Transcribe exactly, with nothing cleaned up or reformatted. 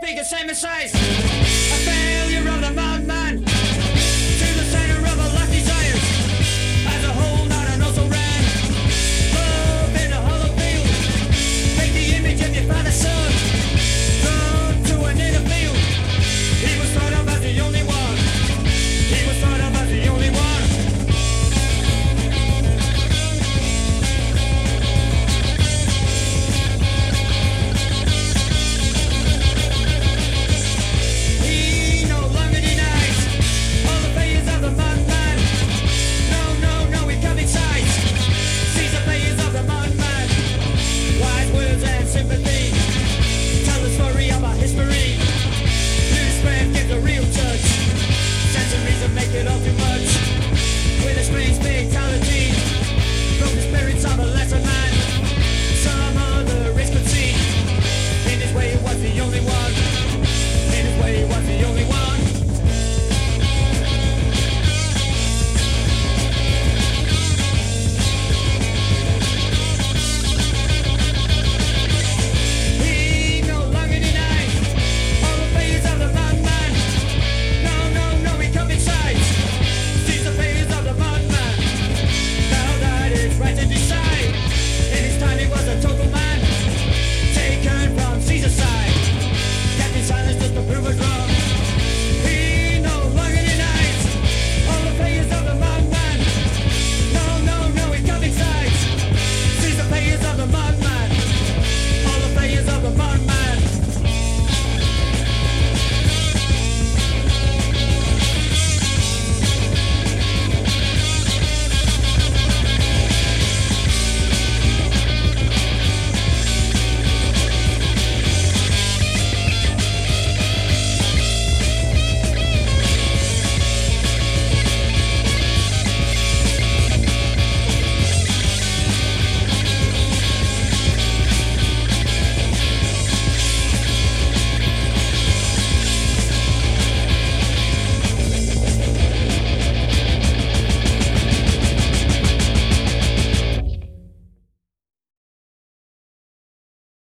speak the same as size. A failure of the madman to the center of a lucky desires. As a whole, not an also ran. Love in a hollow field. Take the image of your father's son. Drawn to an inner field. He was thought of as the only one. He was thought of as the only one. Sympathy